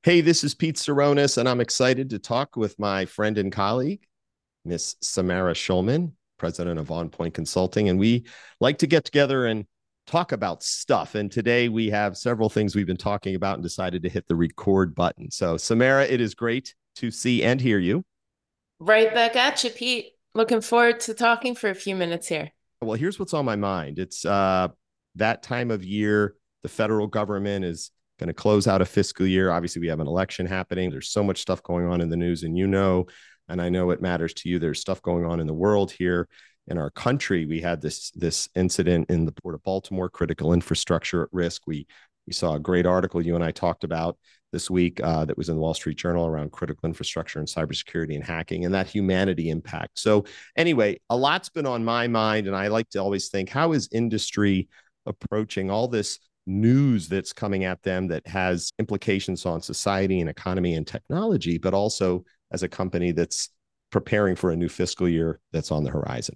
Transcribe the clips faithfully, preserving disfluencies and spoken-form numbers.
Hey, this is Pete Saronis, and I'm excited to talk with my friend and colleague, Miss Samara Schulman, president of On Point Consulting. And we like to get together and talk about stuff. And today we have several things we've been talking about and decided to hit the record button. So, Samara, it is great to see and hear you. Right back at you, Pete. Looking forward to talking for a few minutes here. Well, here's what's on my mind. It's uh, that time of year. The federal government is going to close out a fiscal year. Obviously, we have an election happening. There's so much stuff going on in the news, and you know, and I know it matters to you. There's stuff going on in the world here in our country. We had this this incident in the port of Baltimore, critical infrastructure at risk. We we saw a great article you and I talked about this week uh, that was in the Wall Street Journal around critical infrastructure and cybersecurity and hacking and that humanity impact. So anyway, a lot's been on my mind, and I like to always think, how is industry approaching all this news that's coming at them that has implications on society and economy and technology, but also as a company that's preparing for a new fiscal year that's on the horizon?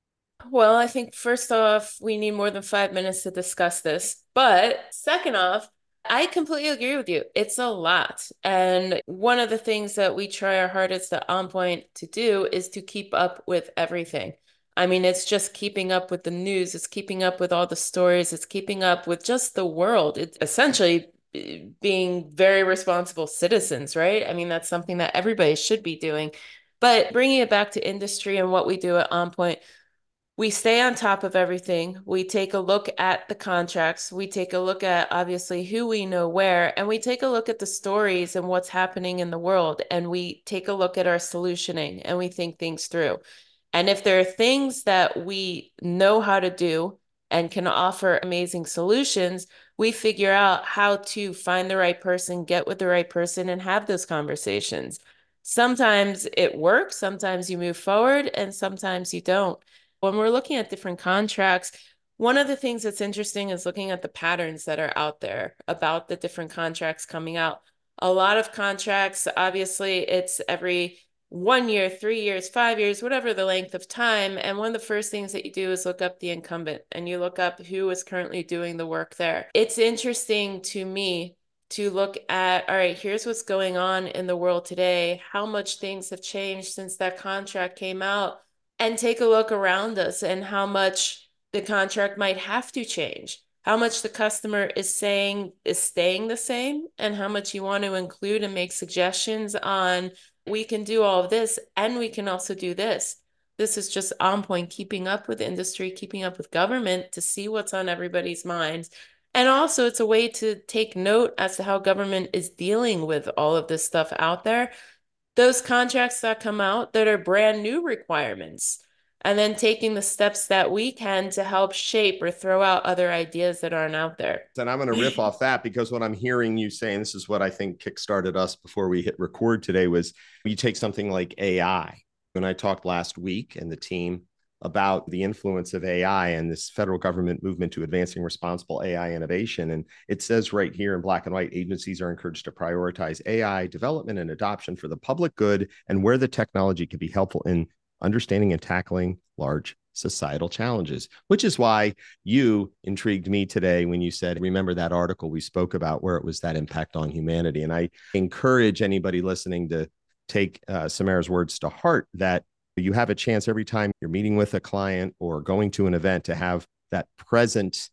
Well, I think first off, we need more than five minutes to discuss this. But second off, I completely agree with you. It's a lot. And one of the things that we try our hardest at On Point to do is to keep up with everything. I mean, it's just keeping up with the news, it's keeping up with all the stories, it's keeping up with just the world. It's essentially eh, being very responsible citizens, right? I mean, that's something that everybody should be doing. But bringing it back to industry and what we do at On Point, we stay on top of everything. We take a look at the contracts. We take a look at obviously who we know where, and we take a look at the stories and what's happening in the world. And we take a look at our solutioning and we think things through. And if there are things that we know how to do and can offer amazing solutions, we figure out how to find the right person, get with the right person, and have those conversations. Sometimes it works, sometimes you move forward, and sometimes you don't. When we're looking at different contracts, one of the things that's interesting is looking at the patterns that are out there about the different contracts coming out. A lot of contracts, obviously, it's every one year, three years, five years, whatever the length of time. And one of the first things that you do is look up the incumbent and you look up who is currently doing the work there. It's interesting to me to look at, all right, here's what's going on in the world today, how much things have changed since that contract came out, and take a look around us and how much the contract might have to change, how much the customer is saying is staying the same, and how much you want to include and make suggestions on, we can do all of this and we can also do this. This is just On Point, keeping up with industry, keeping up with government to see what's on everybody's minds. And also, it's a way to take note as to how government is dealing with all of this stuff out there, those contracts that come out that are brand new requirements, and then taking the steps that we can to help shape or throw out other ideas that aren't out there. And I'm going to riff off that because what I'm hearing you saying, this is what I think kickstarted us before we hit record today, was you take something like A I. When I talked last week and the team about the influence of A I and this federal government movement to advancing responsible A I innovation. And it says right here in black and white, agencies are encouraged to prioritize A I development and adoption for the public good and where the technology can be helpful in understanding and tackling large societal challenges, which is why you intrigued me today when you said, remember that article we spoke about where it was that impact on humanity. And I encourage anybody listening to take uh, Samara's words to heart, that you have a chance every time you're meeting with a client or going to an event to have that present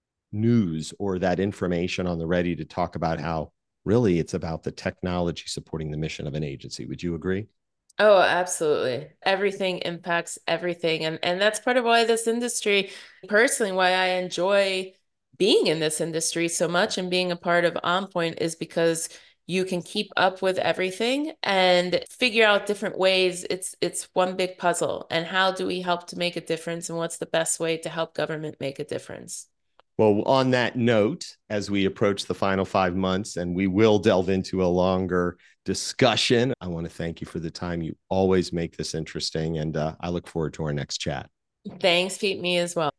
news or that information on the ready to talk about how really it's about the technology supporting the mission of an agency. Would you agree? Oh, absolutely. Everything impacts everything. And and that's part of why this industry, personally, why I enjoy being in this industry so much and being a part of On Point, is because you can keep up with everything and figure out different ways. It's it's one big puzzle. And how do we help to make a difference? And what's the best way to help government make a difference? Well, on that note, as we approach the final five months, and we will delve into a longer discussion, I want to thank you for the time. You always make this interesting, and uh, I look forward to our next chat. Thanks, Pete, me as well.